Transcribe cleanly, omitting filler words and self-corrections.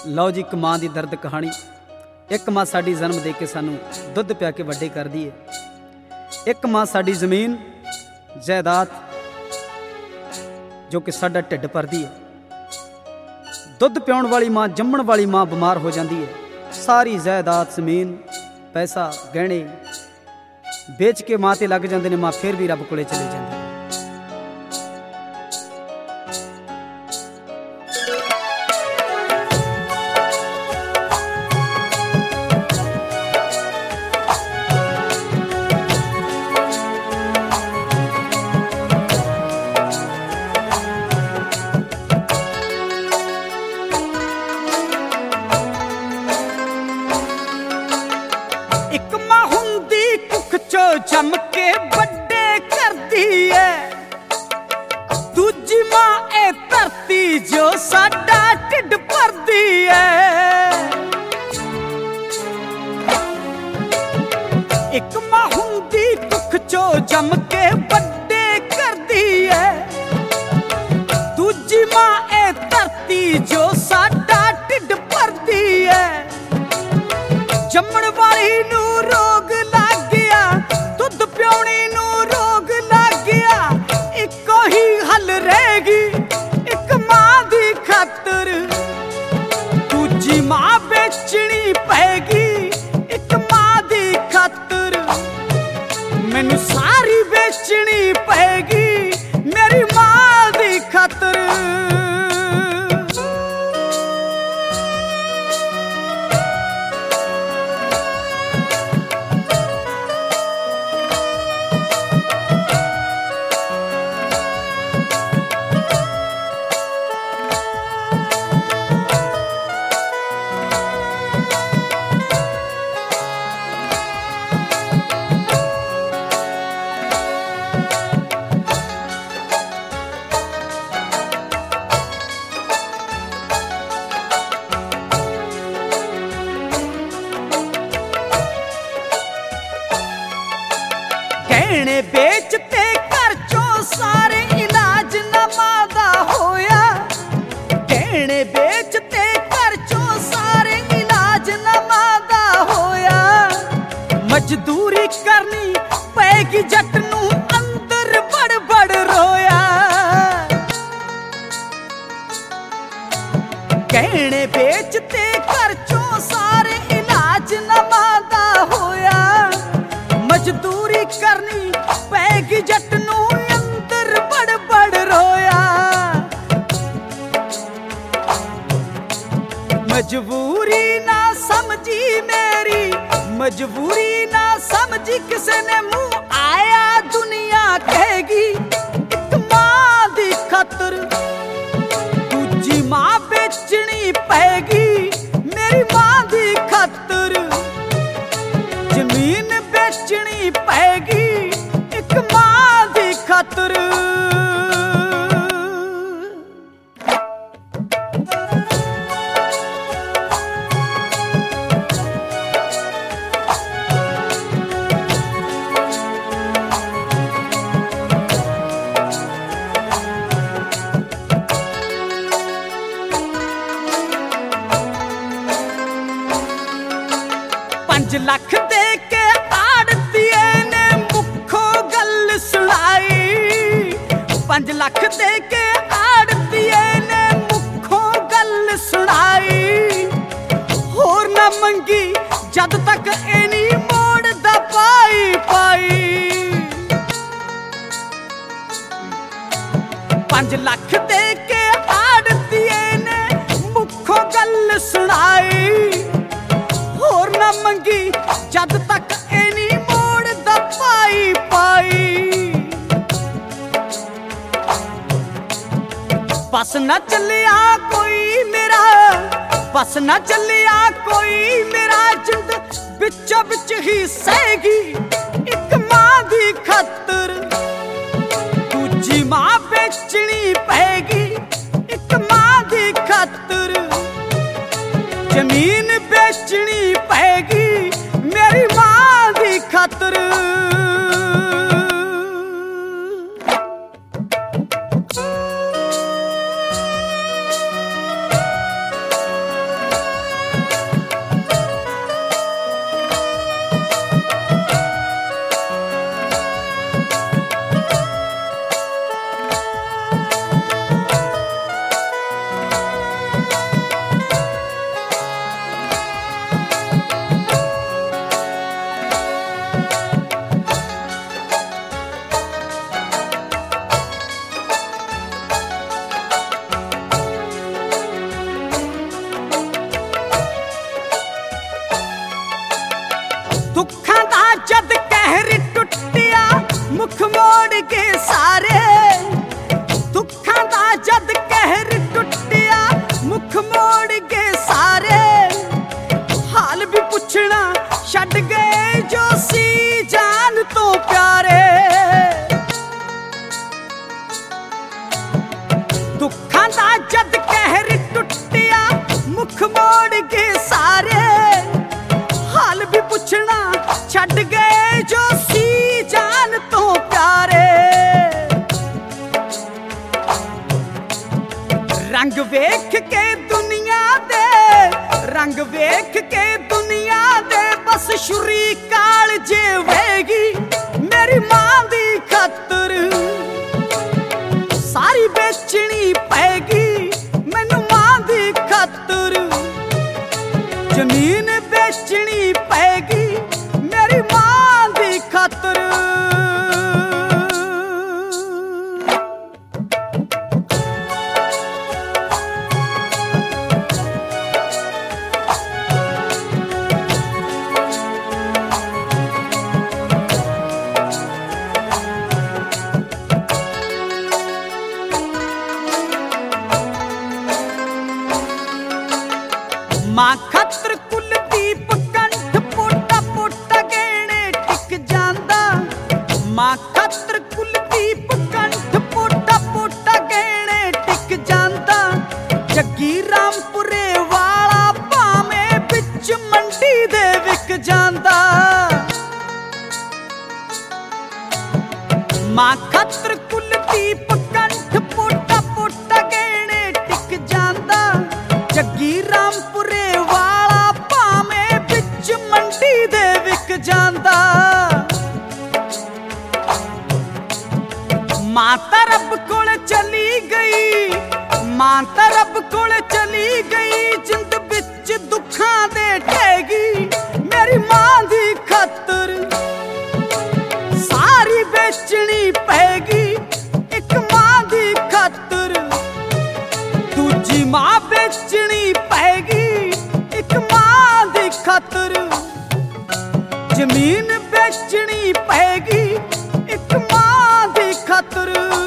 ਲਓ ਜੀ, ਇੱਕ ਮਾਂ ਦੀ ਦਰਦ ਕਹਾਣੀ। ਇੱਕ ਮਾਂ ਸਾਡੀ ਜਨਮ ਦੇ ਕੇ ਸਾਨੂੰ ਦੁੱਧ ਪਿਆ ਕੇ ਵੱਡੇ ਕਰਦੀ ਹੈ। ਇੱਕ ਮਾਂ ਸਾਡੀ ਜ਼ਮੀਨ ਜਾਇਦਾਦ ਜੋ ਕਿ ਸਾਡਾ ਢਿੱਡ ਭਰਦੀ ਹੈ। ਦੁੱਧ ਪਿਆਉਣ ਵਾਲੀ ਮਾਂ, ਜੰਮਣ ਵਾਲੀ ਮਾਂ ਬਿਮਾਰ ਹੋ ਜਾਂਦੀ ਹੈ। ਸਾਰੀ ਜਾਇਦਾਦ, ਜ਼ਮੀਨ, ਪੈਸਾ, ਗਹਿਣੇ ਵੇਚ ਕੇ ਮਾਂ ਤੇ ਲੱਗ ਜਾਂਦੇ ਨੇ। ਮਾਂ ਫਿਰ ਵੀ ਰੱਬ ਕੋਲੇ ਚਲੇ ਜਾਂਦੀ ਹੈ। ਇੱਕ ਮਾਂ ਹੁੰਦੀ ਕੁੱਖ ਚੋਂ ਜੰਮ ਕੇ ਵੱਡੇ ਕਰਦੀ ਐ, ਦੂਜੀ ਮਾਂ ਇਹ ਧਰਤੀ ਜੋ ਸਾਡਾ ਢਿੱਡ ਭਰਦੀ ਐ। ਇੱਕ ਮਾਂ ਹੁੰਦੀ ਕੁੱਖ ਚੋਂ ਜੰਮ ਕੇ ਵੱਡੇ ਕਰਦੀ ਐ, ਦੂਜੀ ਮਾਂ ਇਹ ਧਰਤੀ ਜੋ ਸਾਡਾ ਢਿੱਡ ਭਰਦੀ ਐ। ਜੰਮਣ ਵਾਲੀ ਨੂੰ ਰੋਗ ਲੱਗ ਗਿਆ, ਦੁੱਧ ਪਿਆਉਣੀ ਨੂੰ ਰੋਗ ਲੱਗ ਗਿਆ। ਇੱਕੋ ਹੀ ਹੱਲ ਰਹੇਗੀ ਇੱਕ ਮਾਂ ਦੀ ਖਾਤਰ, ਦੂਜੀ ਮਾਂ ਵੇਚਣੀ ਪਏਗੀ ਇੱਕ ਮਾਂ ਦੀ ਖਾਤਰ। ਮੈਨੂੰ ਸਾਰੀ ਵੇਚਣੀ ਪਏਗੀ ਮੇਰੀ ਮਾਂ ਦੀ ਖਾਤਰ। ਗਹਿਣੇ ਵੇਚ ਤੇ ਘਰ ਚੋਂ ਸਾਰੇ ਇਲਾਜ ਨਾ ਮਾਂ ਦਾ ਹੋਇਆ। ਗਹਿਣੇ ਵੇਚ ਤੇ ਘਰ ਚੋਂ ਸਾਰੇ ਇਲਾਜ ਨਾ ਮਾਂ ਦਾ ਹੋਇਆ। ਮਜ਼ਦੂਰੀ ਕਰਨੀ ਪਏਗੀ ਜੱਟ ਨੂੰ ਅੰਦਰ ਬੜ ਬੜ ਰੋਇਆ। ਗਹਿਣੇ ਵੇਚ ਤੇ ਘਰ ਚੋਂ ਸਾਰੇ ਇਲਾਜ ਨਾ ਮਾਂ ਦਾ ਹੋਇਆ। ਮਜ਼ਦੂਰੀ ਕਰਨੀ ਪੈਗੀ ਜੱਟ ਨੂੰ ਅੰਦਰ ਬੜ ਬੜ ਰੋਇਆ। ਮਜਬੂਰੀ ਨਾ ਸਮਝੀ ਮੇਰੀ, ਮਜਬੂਰੀ ਨਾ ਸਮਝੀ ਕਿਸੇ ਨੇ ਮੂੰਹ ਆਇਆ ਦੁਨੀਆ ਕਹੇਗੀ ਇੱਕ ਮਾਂ ਦੀ ਖਾਤਰ, ਦੂਜੀ ਮਾਂ ਵੇਚਣੀ ਪਏਗੀ ਮੇਰੀ ਮਾਂ ਦੀ ਖਾਤਰ। ਜ਼ਮੀਨ ਵੇਚਣੀ ਪਏਗੀ ਇੱਕ ਮਾਂ ਦੀ ਖਾਤਰ। ਪੰਜ ਲੱਖ ਦੇ ਕੇ ਆੜਤੀਏ ਨੇ ਮੁੱਖੋਂ ਗੱਲ ਸੁਣਾਈ। 5 ਲੱਖ ਦੇ ਕੇ ਆੜਤੀਏ ਨੇ ਮੁੱਖੋਂ ਗੱਲ ਸੁਣਾਈ। ਹੋਰ ਨਾ ਮੰਗੀ ਜਦ ਤੱਕ ਇਹ ਨਹੀਂ ਮੋੜਦਾ ਪਾਈ ਪਾਈ। 5 ਲੱਖ ਦੇ ਕੇ ਆੜਤੀਏ ਨੇ ਮੁੱਖੋਂ ਗੱਲ ਸੁਣਾਈ। ਹੋਰ ਨਾ ਮੰਗੀ ਜਦ ਤੱਕ ਇਹ ਨਹੀਂ ਮੋੜਦਾ ਪਾਈ ਪਾਈ। ਬਸ ਨਾ ਚੱਲਿਆ ਕੋਈ ਮੇਰਾ, ਬਸ ਨਾ ਚੱਲਿਆ ਕੋਈ ਮੇਰਾ, ਜਿੰਦ ਵਿੱਚੋਂ ਵਿੱਚ ਹੀ ਸਹੇਗੀ ਇੱਕ ਮਾਂ ਦੀ ਖਾਤਰ। ਦੂਜੀ ਮਾਂ ਵੇਚਣੀ ਪਏਗੀ ਇੱਕ ਮਾਂ ਦੀ ਖਾਤਰ। ਜ਼ਮੀਨ ਵੇਚਣੀ ਪਏਗੀ ਮੇਰੀ ਮਾਂ ਦੀ ਖਾਤਰ। रंग वेख के दुनिया दे, रंग वेख के दुनिया दे, बस छुरी काल जेवेगी मेरी मां दी खातर। सारी बेचनी पैगी मैनू मां दी खातर, जमीन बेचनी पैगी मेरी मां दी खातर। मां खातर कुलदीप कंठ पोटा पोटा गहने टिक जांदा। मां खातर कुलदीप कंठ पोटा पोटा गहने टिक जांदा। जग्गी रामपुरे वाला भावें बिच मंडी दे विक जांदा। मां खातर कुलदीप कंठ पोटा पोटा गहने टिक जांदा। जग्गी रामपुरे वाला भावें बिच मंडी दे विक जांदा। माता रब कोल चली गई, माता रब कोल चली गई, जिंद बिच दुखां दे ढेगी मेरी मां दी खातर। सारी बेचनी पैगी एक मां दी खातर, दूजी मां बेचनी पैगी एक मां दी खातर, जमीन बेचनी पैगी एक मां दी खातर।